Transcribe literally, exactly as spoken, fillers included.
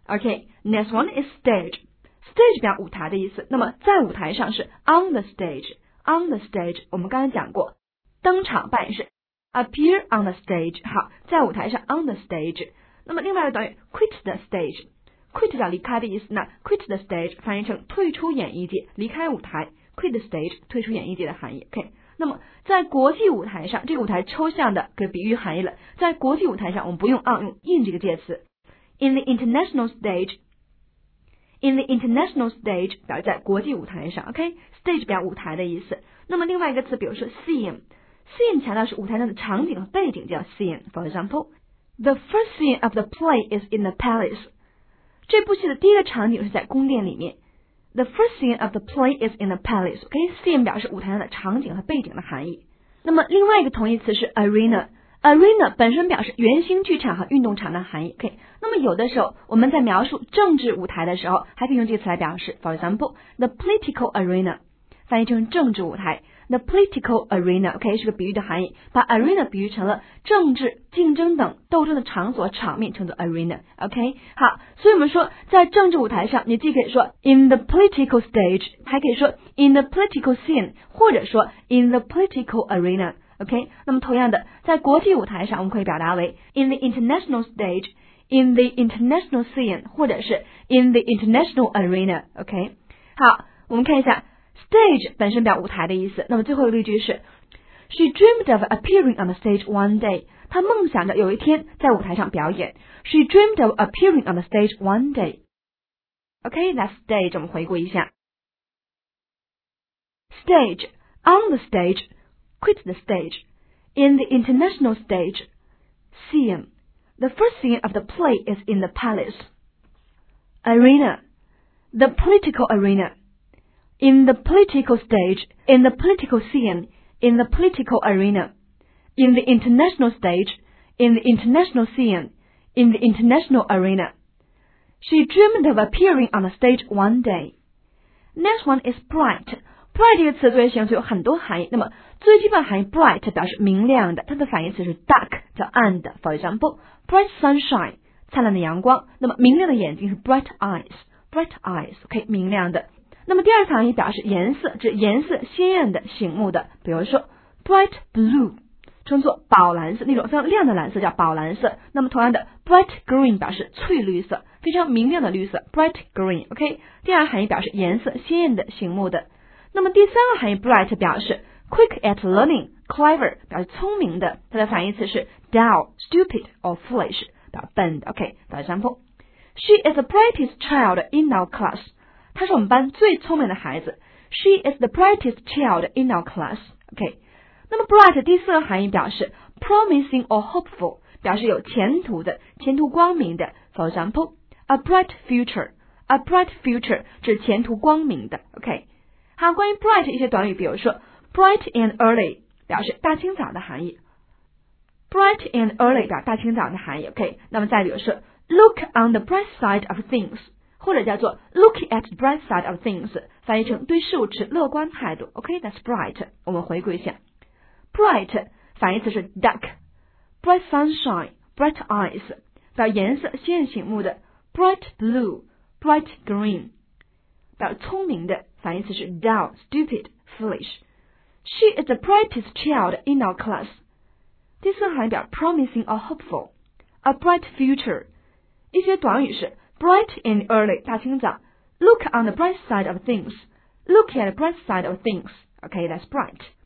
OK, next one is stage。stage 表舞台的意思，那么在舞台上是 on the stage。on the stage 我们刚才讲过，登场扮演是 appear on the stage。好，在舞台上 on the stage。那么另外一个短语 quit the stage。quit 表离开的意思，那 quit the stage 翻译成退出演艺界，离开舞台。quit the stage 退出演艺界的含义。OK， 那么在国际舞台上，这个舞台抽象的给比喻含义了，在国际舞台上我们不用 on， 用 in 这个介词。In the international stage，In the international stage 表示在国际舞台上 ，OK， stage 表舞台的意思。那么另外一个词，比如说 scene，scene 强调是舞台上的场景和背景，叫 scene。For example, the first scene of the play is in the palace。这部戏的第一个场景是在宫殿里面。The first scene of the play is in the palace。OK，scene 表示舞台上的场景和背景的含义。那么另外一个同义词是 arena。arena 本身表示圆形剧场和运动场的含义。OK， 那么有的时候我们在描述政治舞台的时候，还可以用这个词来表示。For example, the political arena 翻译成政治舞台。The political arena，OK， 是个比喻的含义，把 arena 比喻成了政治竞争等斗争的场所场面，称作 arena。OK， 好，所以我们说在政治舞台上，你既可以说 in the political stage， 还可以说 in the political scene， 或者说 in the political arena。OK， 那么同样的，在国际舞台上，我们可以表达为 in the international stage，in the international scene， 或者是 in the international arena。OK， 好，我们看一下 stage 本身表舞台的意思。那么最后一个例句是 She dreamed of appearing on the stage one day。她梦想着有一天在舞台上表演。She dreamed of appearing on the stage one day。OK，that's stage， 我们回顾一下。Stage, on the stage。Quit the stage. In the international stage. Scene. The first scene of the play is in the palace. Arena. The political arena. In the political stage. In the political scene. In the political arena. In the international stage. In the international scene. In the international arena. She dreamed of appearing on the stage one day. Next one is bright.bright 这个词作为形容词有很多含义，那么最基本含义 bright 表示明亮的，它的反义词是 dark 叫暗的。For example, bright sunshine 灿烂的阳光，那么明亮的眼睛是 bright eyes bright eyes OK 明亮的。那么第二个含义表示颜色，指颜色鲜艳的醒目的，比如说 bright blue 称作宝蓝色，那种非常亮的蓝色叫宝蓝色。那么同样的 bright green 表示翠绿色，非常明亮的绿色 bright green OK 第二含义表示颜色鲜艳的醒目的。那么第三个含义 bright 表示 quick at learning clever 表示聪明的，它的反义词是 dull stupid or foolish 表示笨的 OK For example, She is the brightest child in our class 她是我们班最聪明的孩子。 She is the brightest child in our class OK 那么 bright 第四个含义表示 promising or hopeful 表示有前途的，前途光明的。 For example, a bright future a bright future 指前途光明的 OK还有关于 bright 一些短语，比如说 bright and early 表示大清早的含义。bright and early 表示大清早的含义 OK 那么再比如说 look on the bright side of things 或者叫做 look at the bright side of things 翻译成对事物持乐观态度 OK that's bright 我们回顾一下 bright 反义词是 dark bright sunshine bright eyes 表示颜色鲜艳醒目的 bright blue bright green 表示聪明的，反义词是 dull, stupid, foolish. She is the brightest child in our class. 第四个含义表 promising or hopeful. A bright future. 一些短语是 bright and early 大清早 Look on the bright side of things. Look at the bright side of things. Okay, that's bright.